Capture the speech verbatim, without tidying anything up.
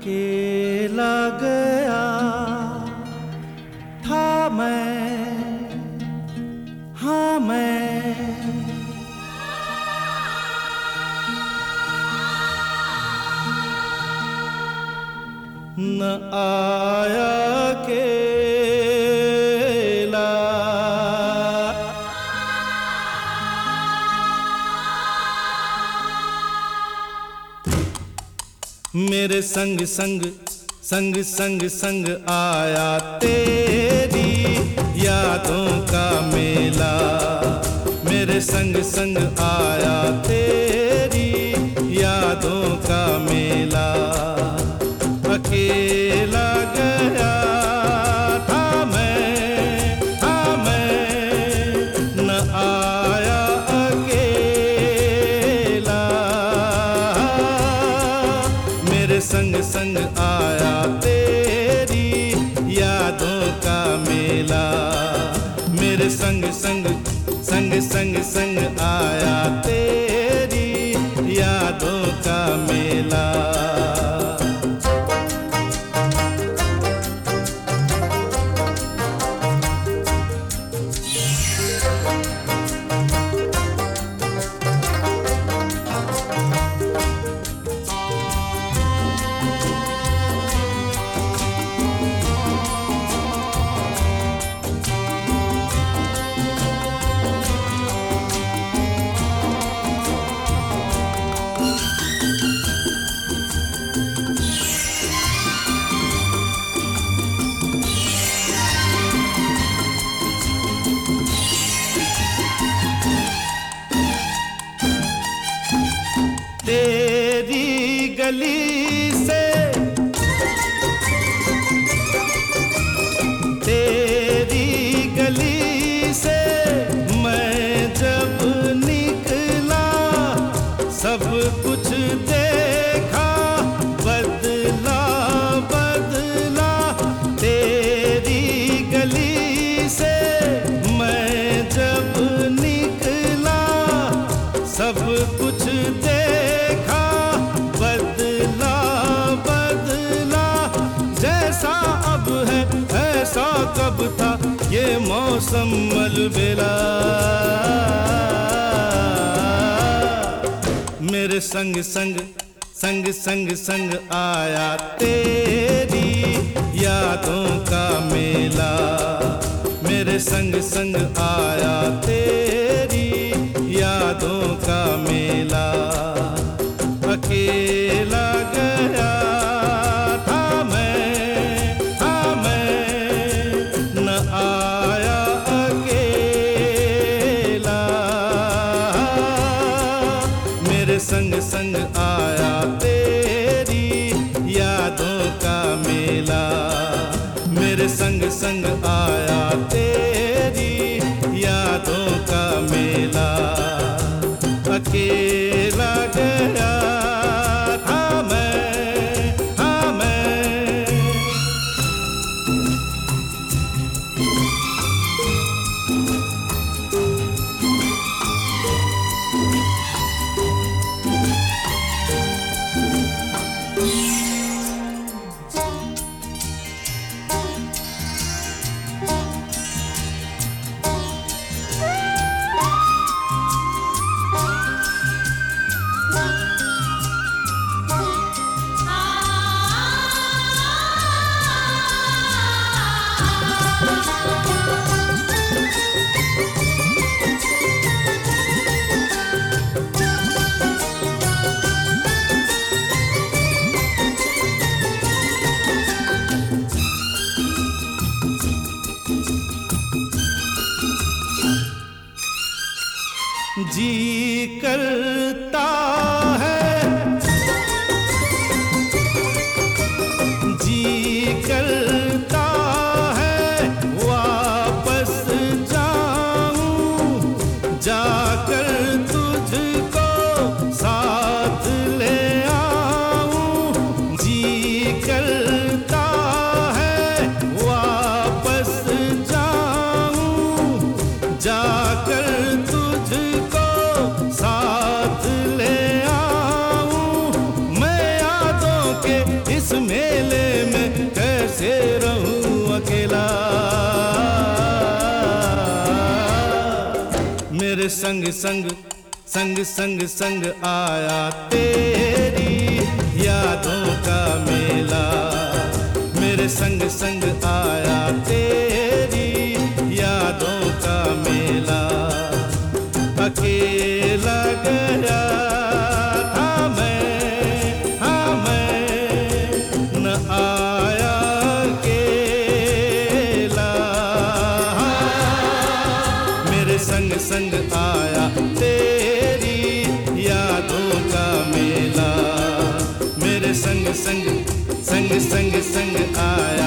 अकेला गया था मैं, हाँ मैं न आया अकेला, मेरे संग संग संग संग संग आया तेरी यादों का मेला। मेरे संग संग आया तेरी यादों का मेला। अकेला गया था मैं, हाँ मैं न आया अकेला। मेरे संग संग आया तेरी यादों का मेला। मेरे संग संग संग संग संग आया तेरी यादों का मेला। तेरी गली से तेरी गली से मैं जब निकला, सब कुछ देखा बदला बदला। तेरी गली से मैं जब निकला, सब कुछ देखा बदला बदला। जैसा अब है ऐसा कब था ये मौसम अलबेला। मेरे संग संग संग संग संग आया तेरी यादों का मेला। मेरे संग संग आया तेरी यादों का मेला। अकेला गया था मैं, हाँ मैं न आया अकेला। मेरे संग संग आया तेरी यादों का मेला। मेरे संग संग आया तेरी यादों का मेला। अकेला गया था मैं, हाँ मैं जी करता है, जी करता है वापस जाऊं, जाकर तुझको साथ ले आऊं। जी करता है वापस जाऊं, जाकर तुझको साथ संग संग संग संग संग आया तेरी यादों का मेला, मेरे संग संग आया तेरी यादों का मेला। अकेला गया था मैं, हाँ मैं न आया अकेला, मेरे संग संग आया तेरी यादों का मेला, मेरे संग संग संग संग संग आया